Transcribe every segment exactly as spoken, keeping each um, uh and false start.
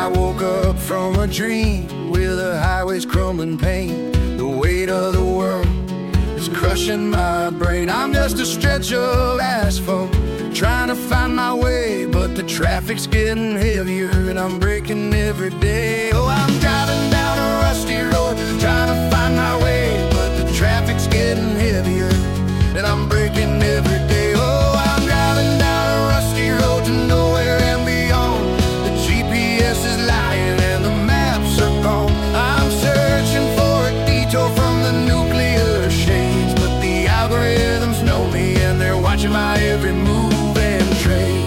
woke up from a dream with the highways crumbling pain. The weight of the world is crushing my brain. I'm just a stretch of asphalt trying to find my way, but the traffic's getting heavier and I'm breaking every day. Oh, I'm driving down a rusty road trying to find my way, but the traffic's getting heavier and I'm breaking every day. Oh, I'm driving down a rusty road to nowhere and beyond. The G P S is lying and the maps are gone. I'm searching for a detour from the nuclear shades, but the algorithms know me and they're watching my every move and trade.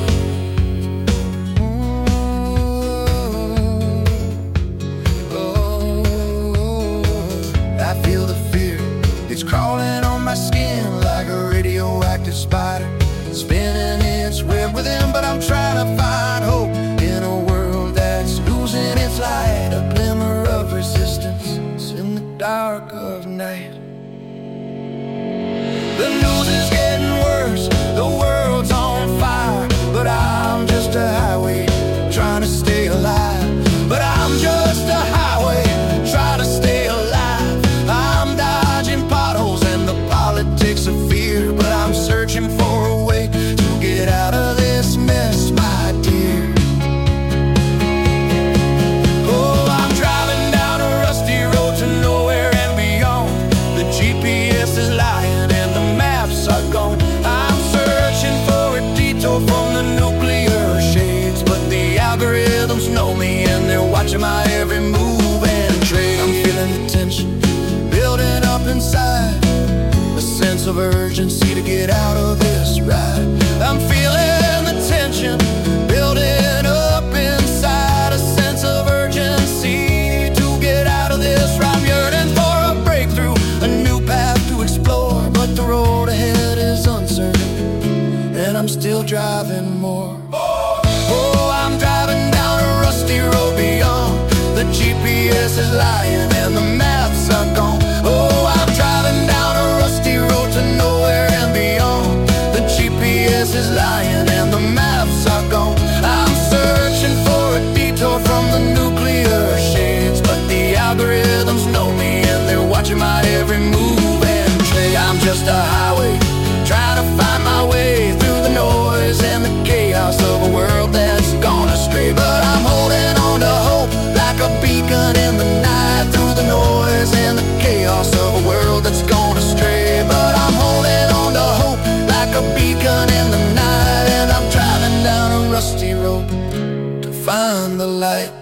I feel the fear, it's crawling on my skin like a radioactive spider, spinning its web within. But I'm trying to find hope in a world that's losing its light, a glimmer of resistance in the dark of night. The news is getting worse, the world's on fire, but I'm just a highway trying to stay alive. But I'm just a highway trying to stay alive. I'm dodging potholes and the politics of fear, but I'm searching for a way to get out of this mess, my dear. Oh, I'm driving down a rusty road to nowhere and beyond. The G P S is lying and the maps are gone. I'm searching for a detour from the nuclear shades, but the algorithms know me and they're watching my every move and trade. I'm feeling the tension building up inside, a sense of urgency to get out of this ride. I'm feeling the tension building up inside, a sense of urgency to get out of this ride. I'm yearning for a breakthrough, a new path to explore, but the road ahead is uncertain and I'm still driving more. Oh, I'm driving down a rusty road beyond. The G P S is lying and the maps are gone. Oh, I'm driving down a rusty road to nowhere and beyond. The G P S is lying and the maps are gone. I'm searching for a detour from the nuclear shades, but the algorithms know me and they're watching my every move and trade. I'm just a highway trying to find my way through the noise and the chaos of a world that's gone astray. But I'm holding on to hope like a beacon in the night, through the noise and the chaos of a world that's gone astray. But I'm holding on to hope like a beacon in the night, and I'm driving down a rusty road to find the light.